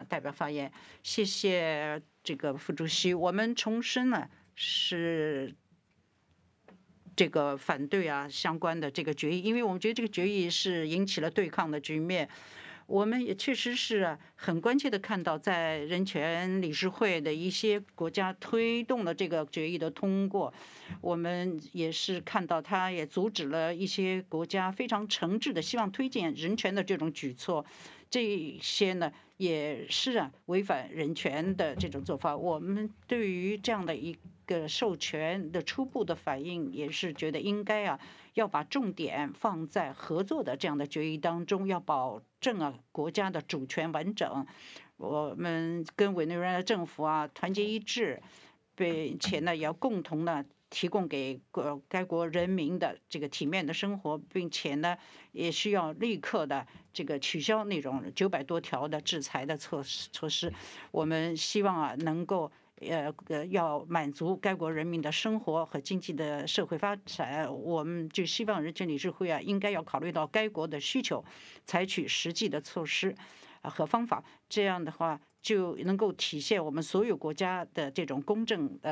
代表发言。谢谢这个副主席。我们重申呢是这个反对相关的这个决议，因为我们觉得这个决议是引起了对抗的局面。我们也确实是很关切的看到，在人权理事会的一些国家推动了这个决议的通过，我们也是看到它也阻止了一些国家非常诚挚的希望推进人权的这种举措，这些呢也是违反人权的这种做法。我们对于这样的一个授权的初步的反应，也是觉得应该要把重点放在合作的这样的决议当中，要保证国家的主权完整。我们跟委内瑞拉政府团结一致，并且呢也要共同呢提供给该国人民的这个体面的生活，并且呢也需要立刻的这个取消那种900多条的制裁的措施。我们希望能够要满足该国人民的生活和经济的社会发展。我们就希望人权理事会应该要考虑到该国的需求，采取实际的措施和方法，这样的话就能够体现我们所有国家的这种公正